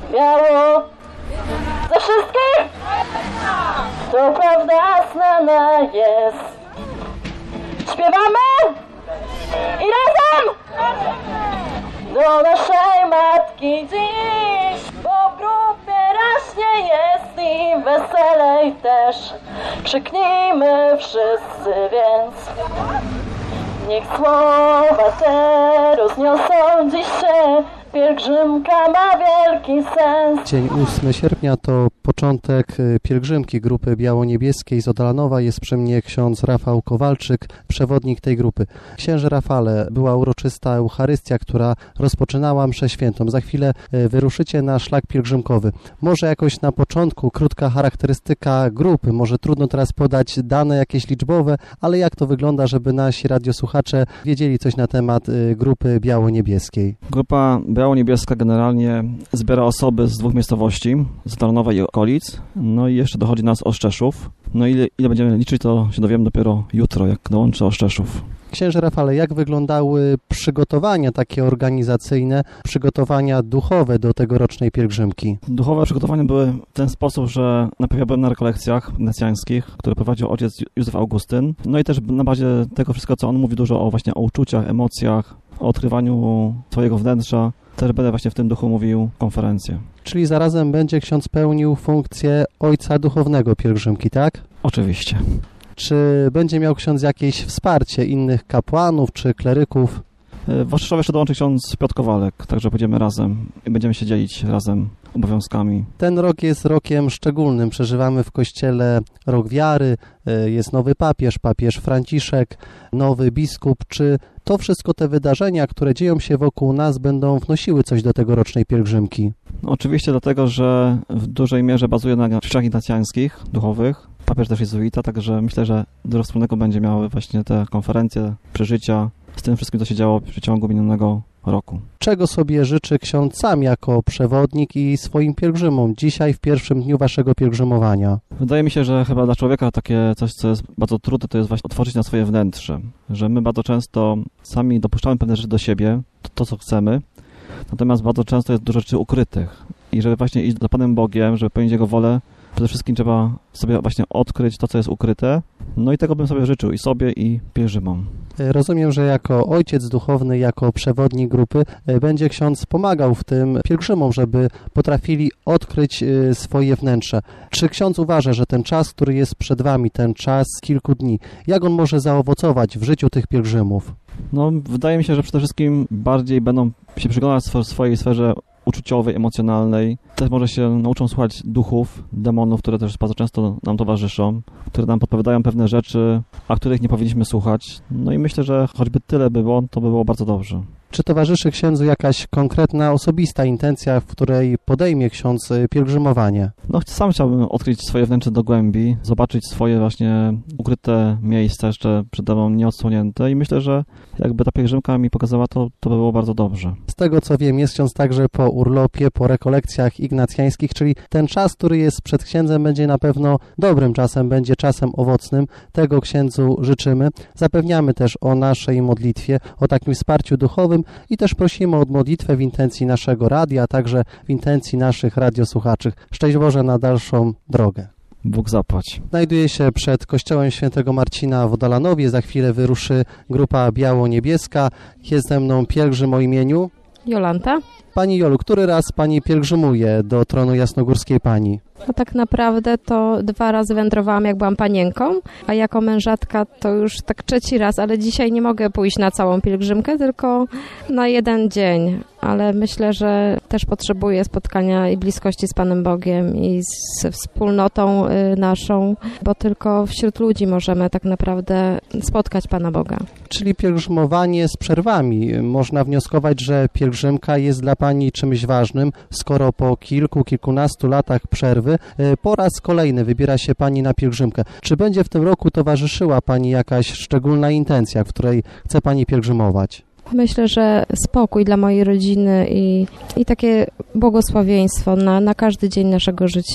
biało. Za wszystkich? To prawda znana jest. Śpiewamy? I razem! Do naszej matki dziś, bo w grupie raźniej jest i weselej też. Krzyknijmy wszyscy więc. Niech słowa te rozniosą dziś się, pielgrzymka ma wielki sens. Dzień 8 sierpnia to początek pielgrzymki grupy biało-niebieskiej z Odalanowa. Jest przy mnie ksiądz Rafał Kowalczyk, przewodnik tej grupy. Księże Rafale, była uroczysta Eucharystia, która rozpoczynała mszę świętą. Za chwilę wyruszycie na szlak pielgrzymkowy. Może jakoś na początku krótka charakterystyka grupy. Może trudno teraz podać dane jakieś liczbowe, ale jak to wygląda, żeby nasi radiosłuchacze wiedzieli coś na temat grupy biało-niebieskiej? Grupa biało-niebieska generalnie zbiera osoby z 2 miejscowości, z Tarnowa i okolic, no i jeszcze dochodzi nas Oszczeszów. No ile będziemy liczyć, to się dowiemy dopiero jutro, jak dołączy Oszczeszów. Księże Rafale, jak wyglądały przygotowania takie organizacyjne, przygotowania duchowe do tegorocznej pielgrzymki? Duchowe przygotowania były w ten sposób, że najpierw ja byłem na rekolekcjach ignacjańskich, które prowadził ojciec Józef Augustyn. No i też na bazie tego wszystkiego, co on mówi dużo o uczuciach, emocjach, o odkrywaniu swojego wnętrza. Też będę właśnie w tym duchu mówił konferencję. Czyli zarazem będzie ksiądz pełnił funkcję ojca duchownego pielgrzymki, tak? Oczywiście. Czy będzie miał ksiądz jakieś wsparcie innych kapłanów czy kleryków? W Oszczeszowie jeszcze dołączy ksiądz Piotr Kowalek, także będziemy razem i będziemy się dzielić razem obowiązkami. Ten rok jest rokiem szczególnym. Przeżywamy w Kościele rok wiary, jest nowy papież Franciszek, nowy biskup. Czy to wszystko te wydarzenia, które dzieją się wokół nas, będą wnosiły coś do tegorocznej pielgrzymki? No, oczywiście dlatego, że w dużej mierze bazuje na krzyżach ignacjańskich, duchowych. Papież też jezuita, także myślę, że dużo wspólnego będzie miały właśnie te konferencje, przeżycia z tym wszystkim, co się działo w przeciągu minionego roku. Czego sobie życzy ksiądz sam jako przewodnik i swoim pielgrzymom dzisiaj w pierwszym dniu waszego pielgrzymowania? Wydaje mi się, że chyba dla człowieka takie coś, co jest bardzo trudne, to jest właśnie otworzyć na swoje wnętrze. Że my bardzo często sami dopuszczamy pewne rzeczy do siebie, to co chcemy, natomiast bardzo często jest dużo rzeczy ukrytych. I żeby właśnie iść za Panem Bogiem, żeby pełnić Jego wolę, przede wszystkim trzeba sobie właśnie odkryć to, co jest ukryte. No i tego bym sobie życzył i sobie, i pielgrzymom. Rozumiem, że jako ojciec duchowny, jako przewodnik grupy będzie ksiądz pomagał w tym pielgrzymom, żeby potrafili odkryć swoje wnętrze. Czy ksiądz uważa, że ten czas, który jest przed wami, ten czas kilku dni, jak on może zaowocować w życiu tych pielgrzymów? No, wydaje mi się, że przede wszystkim bardziej będą się przyglądać w swojej sferze uczuciowej, emocjonalnej. Też może się nauczą słuchać duchów, demonów, które też bardzo często nam towarzyszą, które nam podpowiadają pewne rzeczy, a których nie powinniśmy słuchać. No i myślę, że choćby tyle by było, to by było bardzo dobrze. Czy towarzyszy księdzu jakaś konkretna, osobista intencja, w której podejmie ksiądz pielgrzymowanie? No, sam chciałbym odkryć swoje wnętrze do głębi, zobaczyć swoje właśnie ukryte miejsca, jeszcze przede mną nieodsłonięte i myślę, że jakby ta pielgrzymka mi pokazała to by było bardzo dobrze. Z tego co wiem, jest ksiądz także po urlopie, po rekolekcjach ignacjańskich, czyli ten czas, który jest przed księdzem, będzie na pewno dobrym czasem, będzie czasem owocnym. Tego księdzu życzymy. Zapewniamy też o naszej modlitwie, o takim wsparciu duchowym i też prosimy o modlitwę w intencji naszego radia, a także w intencji naszych radiosłuchaczy. Szczęść Boże na dalszą drogę. Bóg zapłać. Znajduję się przed kościołem świętego Marcina w Odalanowie. Za chwilę wyruszy grupa biało-niebieska. Jest ze mną pielgrzym o imieniu Jolanta. Pani Jolu, który raz Pani pielgrzymuje do tronu Jasnogórskiej Pani? No tak naprawdę to 2 razy wędrowałam, jak byłam panienką, a jako mężatka to już tak 3. raz, ale dzisiaj nie mogę pójść na całą pielgrzymkę, tylko na 1 dzień. Ale myślę, że też potrzebuję spotkania i bliskości z Panem Bogiem i ze wspólnotą naszą, bo tylko wśród ludzi możemy tak naprawdę spotkać Pana Boga. Czyli pielgrzymowanie z przerwami. Można wnioskować, że pielgrzymka jest dla Pani czymś ważnym, skoro po kilkunastu latach przerwy po raz kolejny wybiera się Pani na pielgrzymkę. Czy będzie w tym roku towarzyszyła Pani jakaś szczególna intencja, w której chce Pani pielgrzymować? Myślę, że spokój dla mojej rodziny i takie błogosławieństwo na każdy dzień naszego życia.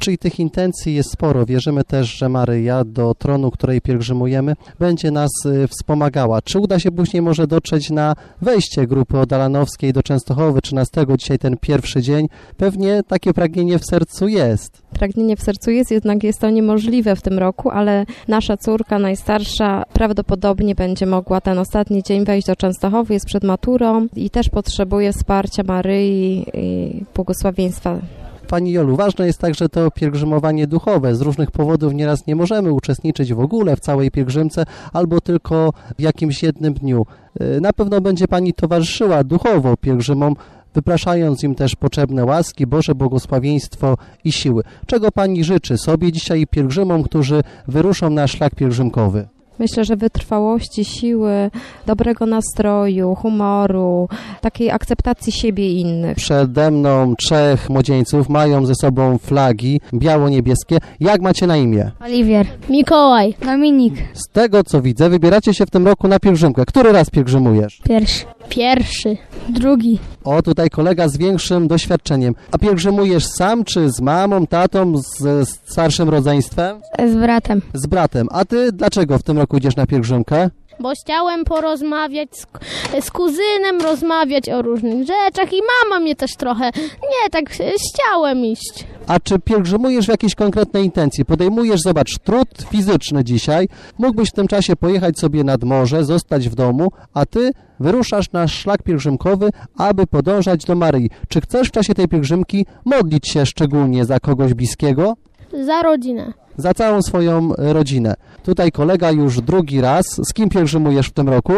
Czyli tych intencji jest sporo. Wierzymy też, że Maryja do tronu, której pielgrzymujemy, będzie nas wspomagała. Czy uda się później może dotrzeć na wejście grupy odalanowskiej do Częstochowy 13, dzisiaj ten pierwszy dzień? Pewnie takie pragnienie w sercu jest. Pragnienie w sercu jest, jednak jest to niemożliwe w tym roku, ale nasza córka najstarsza prawdopodobnie będzie mogła ten ostatni dzień wejść do Częstochowy, jest przed maturą i też potrzebuje wsparcia Maryi i błogosławieństwa. Pani Jolu, ważne jest także to pielgrzymowanie duchowe. Z różnych powodów nieraz nie możemy uczestniczyć w ogóle w całej pielgrzymce albo tylko w jakimś jednym dniu. Na pewno będzie Pani towarzyszyła duchowo pielgrzymom, wypraszając im też potrzebne łaski, Boże błogosławieństwo i siły. Czego Pani życzy sobie dzisiaj i pielgrzymom, którzy wyruszą na szlak pielgrzymkowy? Myślę, że wytrwałości, siły, dobrego nastroju, humoru, takiej akceptacji siebie i innych. Przede mną 3 młodzieńców, mają ze sobą flagi biało-niebieskie. Jak macie na imię? Oliwier, Mikołaj, Dominik. Z tego co widzę, wybieracie się w tym roku na pielgrzymkę. Który raz pielgrzymujesz? Pierwszy, drugi. O, tutaj kolega z większym doświadczeniem. A pielgrzymujesz sam, czy z mamą, tatą, z starszym rodzeństwem? Z bratem. Z bratem. A ty dlaczego w tym roku idziesz na pielgrzymkę? Bo chciałem porozmawiać z kuzynem, rozmawiać o różnych rzeczach i mama mnie też trochę, tak chciałem iść. A czy pielgrzymujesz w jakiejś konkretnej intencji? Podejmujesz, zobacz, trud fizyczny dzisiaj. Mógłbyś w tym czasie pojechać sobie nad morze, zostać w domu, a ty wyruszasz na szlak pielgrzymkowy, aby podążać do Maryi. Czy chcesz w czasie tej pielgrzymki modlić się szczególnie za kogoś bliskiego? Za rodzinę. Za całą swoją rodzinę. Tutaj kolega już drugi raz. Z kim pielgrzymujesz w tym roku?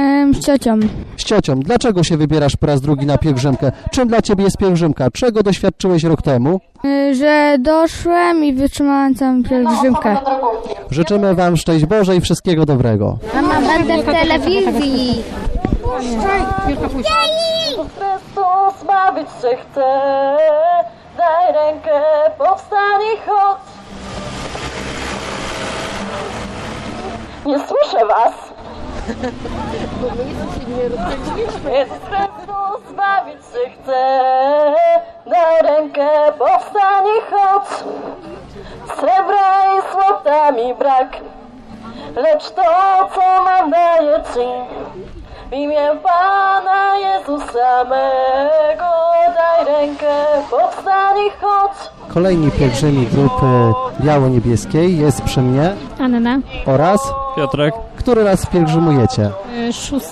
Z ciocią. Z ciocią. Dlaczego się wybierasz po raz drugi na pielgrzymkę? Czym dla ciebie jest pielgrzymka? Czego doświadczyłeś rok temu? Że doszłem i wytrzymałem całą pielgrzymkę. Życzymy wam szczęść Boże i wszystkiego dobrego. Mama, będę w telewizji. Chrystus bawić się chce, daj rękę, powstań i chodź. Nie słyszę was. Jezus Chrystus bawić się chce, daj rękę, powstań i chodź. Srebra i złota mi brak, lecz to, co mam, daję ci. W imię Pana Jezusa mego, daj rękę, powstań i chodź. Kolejni pielgrzymi grupy biało-niebieskiej jest przy mnie. Anna. Oraz Piotrek. Który raz pielgrzymujecie? 6.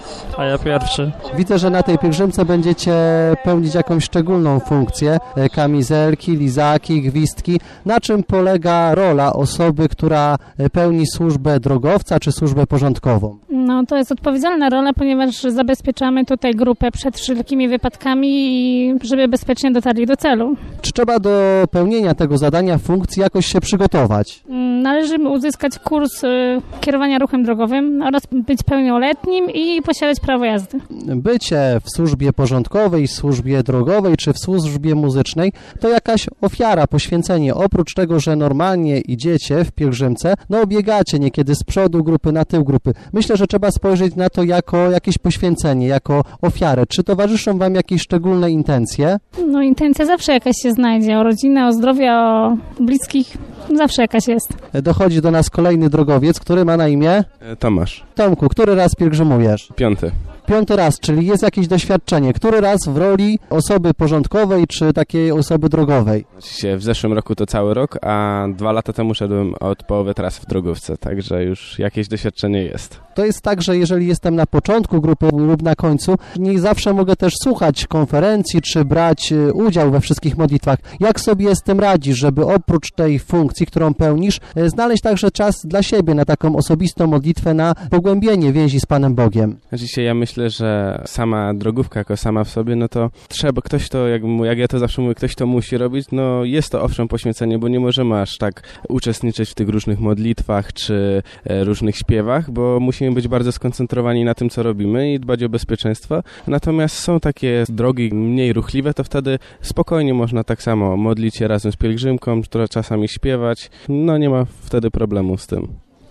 A ja pierwszy. Widzę, że na tej pielgrzymce będziecie pełnić jakąś szczególną funkcję. Kamizelki, lizaki, gwizdki. Na czym polega rola osoby, która pełni służbę drogowca czy służbę porządkową? No to jest odpowiedzialna rola, ponieważ zabezpieczamy tutaj grupę przed wszelkimi wypadkami i żeby bezpiecznie dotarli do celu. Czy trzeba do pełnienia tego zadania, funkcji jakoś się przygotować? Należy uzyskać kurs kierowania ruchem drogowym oraz być pełnoletnim i posiadać prawo jazdy. Bycie w służbie porządkowej, w służbie drogowej czy w służbie muzycznej to jakaś ofiara, poświęcenie. Oprócz tego, że normalnie idziecie w pielgrzymce, no biegacie niekiedy z przodu grupy, na tył grupy. Myślę, że trzeba spojrzeć na to jako jakieś poświęcenie, jako ofiarę. Czy towarzyszą wam jakieś szczególne intencje? No intencja zawsze jakaś się znajdzie. O rodzinę, o zdrowie, o bliskich zawsze jakaś jest. Dochodzi do nas kolejny drogowiec, który ma na imię? Tomasz. Tomku, który raz pielgrzymujesz? 5. 5. raz, czyli jest jakieś doświadczenie. Który raz w roli osoby porządkowej czy takiej osoby drogowej? W zeszłym roku to cały rok, a 2 lata temu szedłem od połowy trasy w drogówce, także już jakieś doświadczenie jest. To jest tak, że jeżeli jestem na początku grupy lub na końcu, nie zawsze mogę też słuchać konferencji czy brać udział we wszystkich modlitwach. Jak sobie z tym radzisz, żeby oprócz tej funkcji, którą pełnisz, znaleźć także czas dla siebie na taką osobistą modlitwę, na pogłębienie więzi z Panem Bogiem? Dzisiaj ja myślę, że sama drogówka jako sama w sobie, no to trzeba, ktoś to, jak ja to zawsze mówię, ktoś to musi robić, no jest to owszem poświęcenie, bo nie możemy aż tak uczestniczyć w tych różnych modlitwach czy różnych śpiewach, bo musimy być bardzo skoncentrowani na tym, co robimy i dbać o bezpieczeństwo. Natomiast są takie drogi mniej ruchliwe, to wtedy spokojnie można tak samo modlić się razem z pielgrzymką, czasami śpiewać, no nie ma wtedy problemu z tym.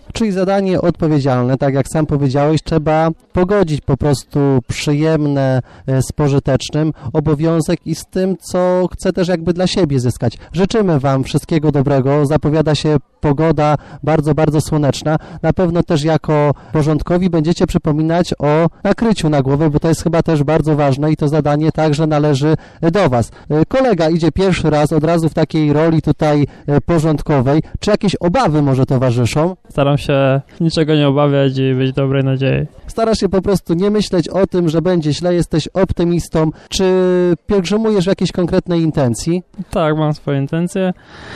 Czyli zadanie odpowiedzialne, tak jak sam powiedziałeś, trzeba pogodzić po prostu przyjemne z pożytecznym, obowiązek i z tym, co chce też jakby dla siebie zyskać. Życzymy Wam wszystkiego dobrego, zapowiada się pogoda bardzo, bardzo słoneczna. Na pewno też jako porządkowi będziecie przypominać o nakryciu na głowę, bo to jest chyba też bardzo ważne i to zadanie także należy do Was. Kolega idzie pierwszy raz od razu w takiej roli tutaj porządkowej. Czy jakieś obawy może towarzyszą? Staram się niczego nie obawiać i być dobrej nadziei. Starasz się po prostu nie myśleć o tym, że będzie źle, jesteś optymistą. Czy pielgrzymujesz w jakiejś konkretnej intencji? Tak, mam swoje intencje.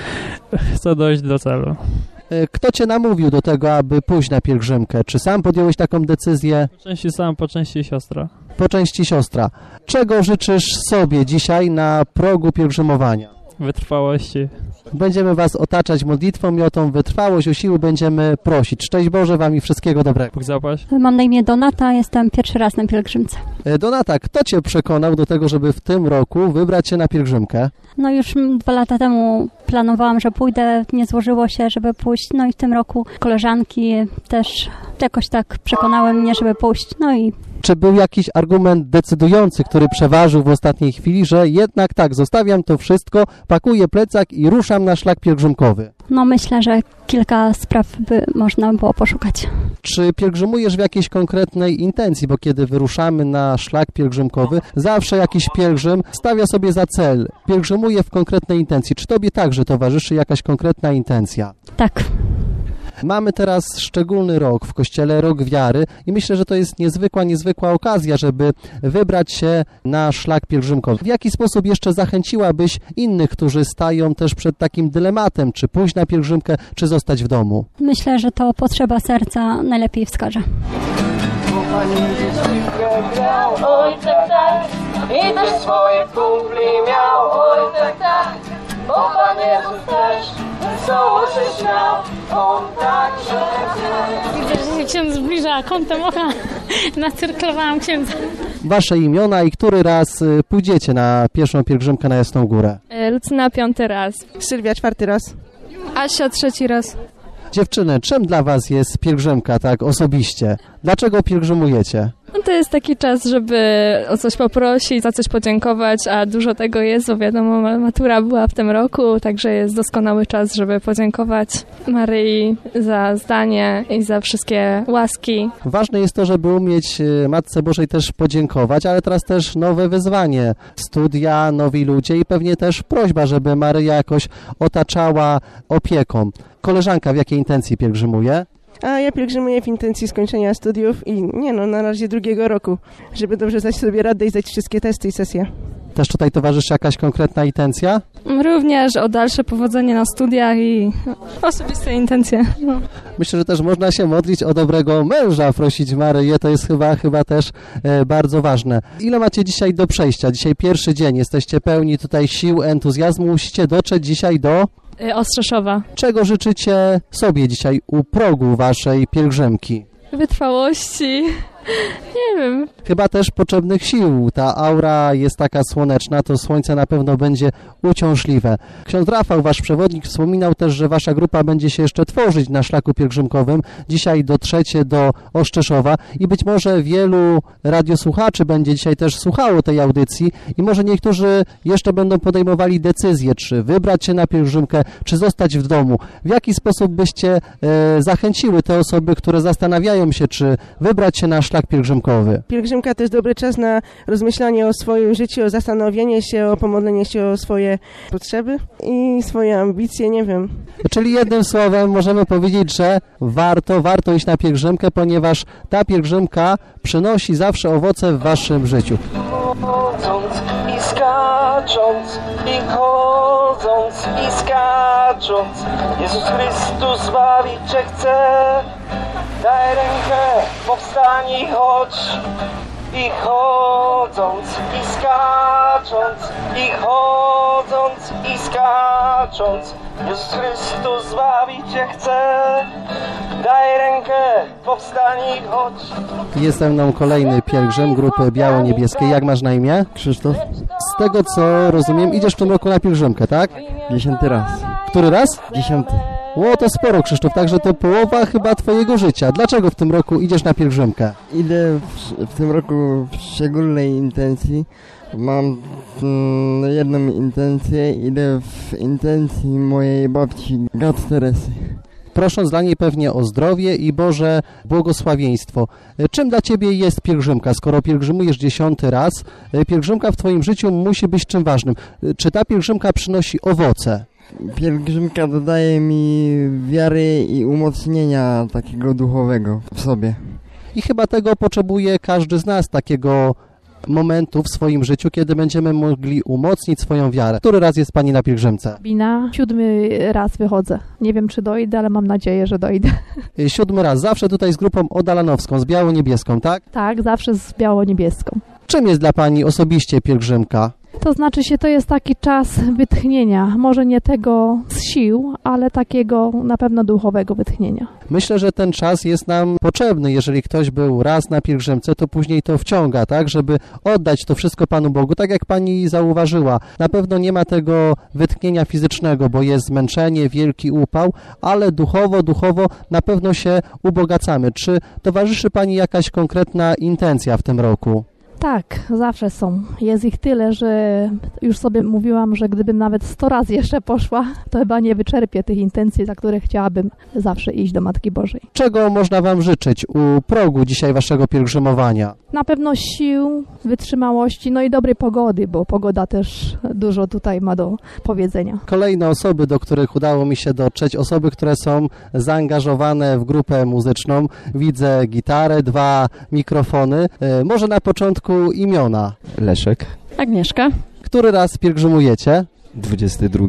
Chcę dojść do celu. Kto Cię namówił do tego, aby pójść na pielgrzymkę? Czy sam podjąłeś taką decyzję? Po części sam, po części siostra. Po części siostra. Czego życzysz sobie dzisiaj na progu pielgrzymowania? Wytrwałości. Będziemy Was otaczać modlitwą i o tą wytrwałość, o siły będziemy prosić. Szczęść Boże Wam i wszystkiego dobrego. Bóg zapłać. Mam na imię Donata, jestem pierwszy raz na pielgrzymce. Donata, kto Cię przekonał do tego, żeby w tym roku wybrać się na pielgrzymkę? No już 2 lata temu planowałam, że pójdę, nie złożyło się, żeby pójść. No i w tym roku koleżanki też jakoś tak przekonały mnie, żeby pójść. No i Czy był jakiś argument decydujący, który przeważył w ostatniej chwili, że jednak tak, zostawiam to wszystko, pakuję plecak i ruszam na szlak pielgrzymkowy? no myślę, że kilka spraw by można było poszukać. Czy pielgrzymujesz w jakiejś konkretnej intencji? Bo kiedy wyruszamy na szlak pielgrzymkowy, zawsze jakiś pielgrzym stawia sobie za cel, pielgrzymuje w konkretnej intencji. Czy tobie także towarzyszy jakaś konkretna intencja? Tak. Mamy teraz szczególny rok w Kościele, rok wiary i myślę, że to jest niezwykła okazja, żeby wybrać się na szlak pielgrzymkowy. W jaki sposób jeszcze zachęciłabyś innych, którzy stają też przed takim dylematem, czy pójść na pielgrzymkę, czy zostać w domu? Myślę, że to potrzeba serca najlepiej wskaże. Oj tak, i też swoje kumpli miał, oj tak, bo Pan Jezus też wesoło się śmiał, On także Widzę, że się ksiądz zbliża kątem oka, nacyrklowałam księdza. Wasze imiona i który raz pójdziecie na pierwszą pielgrzymkę na Jasną Górę? Lucyna 5. raz. Sylwia 4. raz. Asia 3. raz. Dziewczyny, czym dla was jest pielgrzymka tak osobiście? Dlaczego pielgrzymujecie? No to jest taki czas, żeby o coś poprosić, za coś podziękować, a dużo tego jest, bo wiadomo, matura była w tym roku, także jest doskonały czas, żeby podziękować Maryi za zdanie i za wszystkie łaski. Ważne jest to, żeby umieć Matce Bożej też podziękować, ale teraz też nowe wyzwanie, studia, nowi ludzie i pewnie też prośba, żeby Maryja jakoś otaczała opieką. Koleżanka w jakiej intencji pielgrzymuje? A ja pielgrzymuję w intencji skończenia studiów i na razie 2. roku, żeby dobrze zdać sobie radę i zdać wszystkie testy i sesje. Też tutaj towarzyszy jakaś konkretna intencja? Również o dalsze powodzenie na studiach i osobiste intencje. No. Myślę, że też można się modlić o dobrego męża, prosić Maryję, to jest chyba też bardzo ważne. Ile macie dzisiaj do przejścia? Dzisiaj pierwszy dzień, jesteście pełni tutaj sił, entuzjazmu, musicie dotrzeć dzisiaj do... Ostrzeszowa. Czego życzycie sobie dzisiaj u progu waszej pielgrzymki? Wytrwałości. Nie wiem. Chyba też potrzebnych sił. Ta aura jest taka słoneczna, to słońce na pewno będzie uciążliwe. Ksiądz Rafał, wasz przewodnik, wspominał też, że wasza grupa będzie się jeszcze tworzyć na szlaku pielgrzymkowym. Dzisiaj dotrzecie do Ostrzeszowa i być może wielu radiosłuchaczy będzie dzisiaj też słuchało tej audycji i może niektórzy jeszcze będą podejmowali decyzję, czy wybrać się na pielgrzymkę, czy zostać w domu. W jaki sposób byście zachęciły te osoby, które zastanawiają się, czy wybrać się na szlak pielgrzymkowy? Pielgrzymka to jest dobry czas na rozmyślanie o swoim życiu, o zastanowienie się, o pomodlenie się o swoje potrzeby i swoje ambicje, nie wiem. Czyli jednym słowem możemy powiedzieć, że warto iść na pielgrzymkę, ponieważ ta pielgrzymka przynosi zawsze owoce w waszym życiu. chodząc i skacząc, i chodząc i skacząc, Jezus Chrystus zbawić Cię chce. Daj rękę, powstań i chodź. I chodząc i skacząc, i chodząc i skacząc, Jezus Chrystus zbawić Cię chce. Daj rękę, powstań i chodź. Jest ze mną kolejny pielgrzym grupy biało-niebieskiej. Jak masz na imię? Krzysztof. Z tego co rozumiem, idziesz w tym roku na pielgrzymkę, tak? 10. raz. Który raz? 10. Ło, to sporo, Krzysztof, także to połowa chyba twojego życia. Dlaczego w tym roku idziesz na pielgrzymkę? Idę w tym roku w szczególnej intencji. Mam jedną intencję, idę w intencji mojej babci, Gat Teresy. Prosząc dla niej pewnie o zdrowie i Boże błogosławieństwo. Czym dla Ciebie jest pielgrzymka? Skoro pielgrzymujesz 10. raz, pielgrzymka w Twoim życiu musi być czym ważnym. Czy ta pielgrzymka przynosi owoce? Pielgrzymka dodaje mi wiary i umocnienia takiego duchowego w sobie. I chyba tego potrzebuje każdy z nas, takiego momentu w swoim życiu, kiedy będziemy mogli umocnić swoją wiarę. Który raz jest Pani na pielgrzymce? 7. raz wychodzę. Nie wiem, czy dojdę, ale mam nadzieję, że dojdę. 7. raz. Zawsze tutaj z grupą odalanowską, z biało-niebieską, tak? Tak, zawsze z biało-niebieską. Czym jest dla Pani osobiście pielgrzymka? To znaczy się, to jest taki czas wytchnienia. Może nie tego z sił, ale takiego na pewno duchowego wytchnienia. Myślę, że ten czas jest nam potrzebny. Jeżeli ktoś był raz na pielgrzymce, to później to wciąga, tak? Żeby oddać to wszystko Panu Bogu. Tak jak Pani zauważyła, na pewno nie ma tego wytchnienia fizycznego, bo jest zmęczenie, wielki upał, ale duchowo na pewno się ubogacamy. Czy towarzyszy Pani jakaś konkretna intencja w tym roku? Tak, zawsze są. Jest ich tyle, że już sobie mówiłam, że gdybym nawet 100 razy jeszcze poszła, to chyba nie wyczerpię tych intencji, za które chciałabym zawsze iść do Matki Bożej. Czego można Wam życzyć u progu dzisiaj Waszego pielgrzymowania? Na pewno sił, wytrzymałości, no i dobrej pogody, bo pogoda też dużo tutaj ma do powiedzenia. Kolejne osoby, do których udało mi się dotrzeć, osoby, które są zaangażowane w grupę muzyczną. Widzę gitarę, 2 mikrofony. Może na początku imiona. Leszek. Agnieszka. Który raz pielgrzymujecie? 22.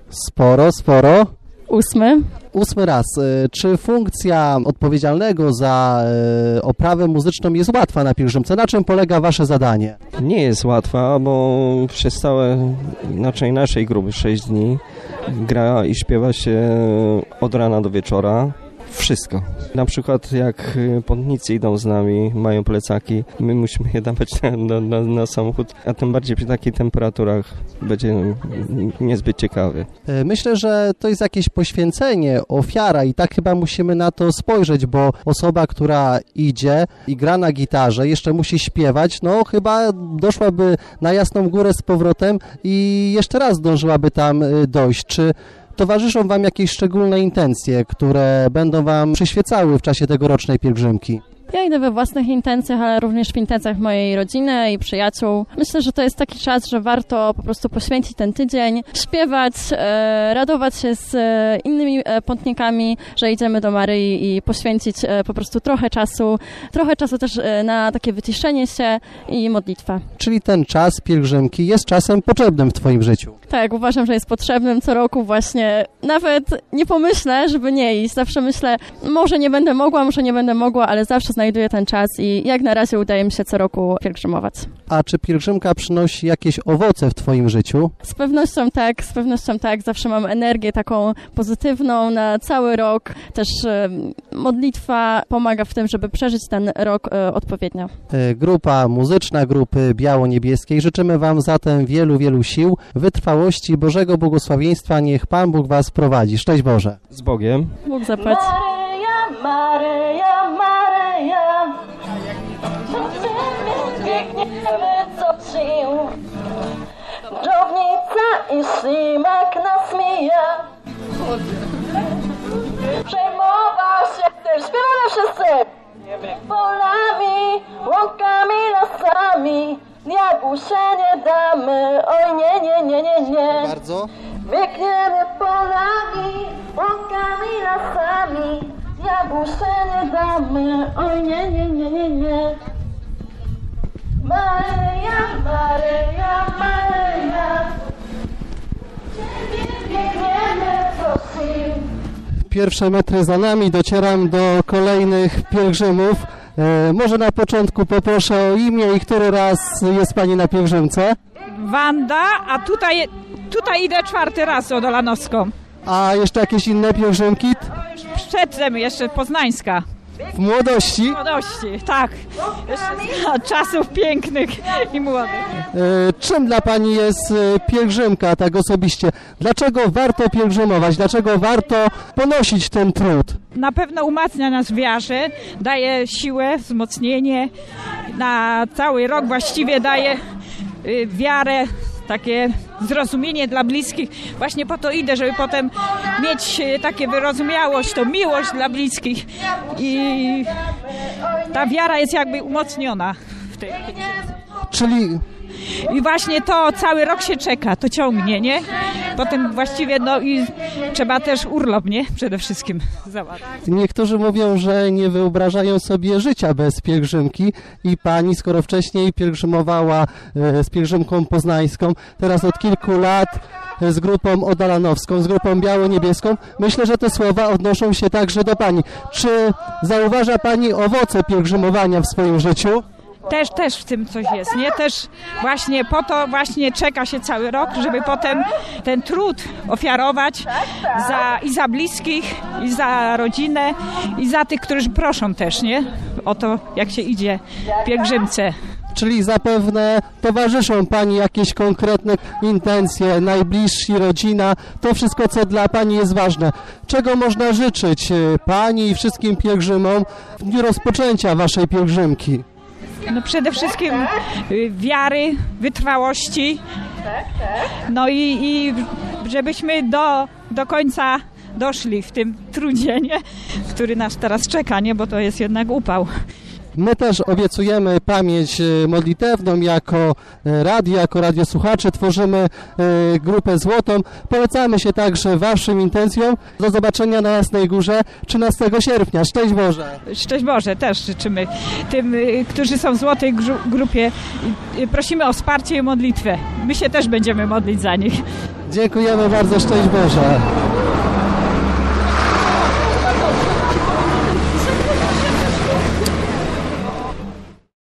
Sporo. 8. 8 raz. Czy funkcja odpowiedzialnego za oprawę muzyczną jest łatwa na pielgrzymce? Na czym polega Wasze zadanie? Nie jest łatwa, bo przez całe, naszej grupy 6 dni gra i śpiewa się od rana do wieczora. Wszystko. Na przykład jak pątnicy idą z nami, mają plecaki, my musimy je dawać na samochód, a tym bardziej przy takich temperaturach będzie niezbyt ciekawy. Myślę, że to jest jakieś poświęcenie, ofiara i tak chyba musimy na to spojrzeć, bo osoba, która idzie i gra na gitarze, jeszcze musi śpiewać, no chyba doszłaby na Jasną Górę z powrotem i jeszcze raz zdążyłaby tam dojść. Czy towarzyszą Wam jakieś szczególne intencje, które będą Wam przyświecały w czasie tegorocznej pielgrzymki? Ja idę we własnych intencjach, ale również w intencjach mojej rodziny i przyjaciół. Myślę, że to jest taki czas, że warto po prostu poświęcić ten tydzień, śpiewać, radować się z innymi pątnikami, że idziemy do Maryi i poświęcić po prostu trochę czasu też na takie wyciszenie się i modlitwę. Czyli ten czas pielgrzymki jest czasem potrzebnym w Twoim życiu? Tak, uważam, że jest potrzebnym co roku właśnie. Nawet nie pomyślę, żeby nie iść. Zawsze myślę, może nie będę mogła, ale zawsze znajduję ten czas i jak na razie udaje mi się co roku pielgrzymować. A czy pielgrzymka przynosi jakieś owoce w Twoim życiu? Z pewnością tak. Zawsze mam energię taką pozytywną na cały rok. Też modlitwa pomaga w tym, żeby przeżyć ten rok odpowiednio. Grupa muzyczna grupy biało-niebieskiej. Życzymy Wam zatem wielu, wielu sił, wytrwałości, Bożego błogosławieństwa. Niech Pan Bóg Was prowadzi. Szczęść Boże. Z Bogiem. Bóg zapłać. Maryja, biegniemy co sił. Dżownica i ślimak nas mija. Przejmował się też, śpiewamy wszyscy. Polami, łąkami, lasami, diabłu się nie damy. Oj nie. Bardzo. Biegniemy polami, łąkami, lasami, diabłu się nie damy. Oj nie. Maryja, biegniemy co sił. Pierwsze metry za nami, docieram do kolejnych pielgrzymów. Może na początku poproszę o imię i który raz jest Pani na pielgrzymce? Wanda, a tutaj idę 4. raz odolanowską. A jeszcze jakieś inne pielgrzymki? Przedtem jeszcze poznańska. W młodości? W młodości, tak. Jeszcze czasów pięknych i młodych. Czym dla Pani jest pielgrzymka tak osobiście? Dlaczego warto pielgrzymować? Dlaczego warto ponosić ten trud? Na pewno umacnia nas w wiarze, daje siłę, wzmocnienie. Na cały rok właściwie daje wiarę, takie zrozumienie dla bliskich. Właśnie po to idę, żeby potem mieć takie wyrozumiałość, to miłość dla bliskich. I ta wiara jest jakby umocniona w tej Czyli... I właśnie to cały rok się czeka, to ciągnie, nie? Potem właściwie, no i trzeba też urlop, nie? Przede wszystkim załatwić. Niektórzy mówią, że nie wyobrażają sobie życia bez pielgrzymki i Pani, skoro wcześniej pielgrzymowała z pielgrzymką poznańską, teraz od kilku lat z grupą odalanowską, z grupą biało-niebieską, myślę, że te słowa odnoszą się także do Pani. Czy zauważa Pani owoce pielgrzymowania w swoim życiu? Też w tym coś jest, nie? Też właśnie po to właśnie czeka się cały rok, żeby potem ten trud ofiarować i za bliskich, i za rodzinę, i za tych, którzy proszą też, nie? O to, jak się idzie w pielgrzymce. Czyli zapewne towarzyszą Pani jakieś konkretne intencje, najbliżsi, rodzina, to wszystko, co dla Pani jest ważne. Czego można życzyć Pani i wszystkim pielgrzymom w dniu rozpoczęcia Waszej pielgrzymki? No przede wszystkim wiary, wytrwałości, no i żebyśmy do końca doszli w tym trudzie, nie? Który nas teraz czeka, nie? Bo to jest jednak upał. My też obiecujemy pamięć modlitewną jako radiosłuchacze. Tworzymy grupę Złotą. Polecamy się także Waszym intencjom. Do zobaczenia na Jasnej Górze 13 sierpnia. Szczęść Boże! Szczęść Boże też życzymy tym, którzy są w Złotej Grupie. Prosimy o wsparcie i modlitwę. My się też będziemy modlić za nich. Dziękujemy bardzo. Szczęść Boże!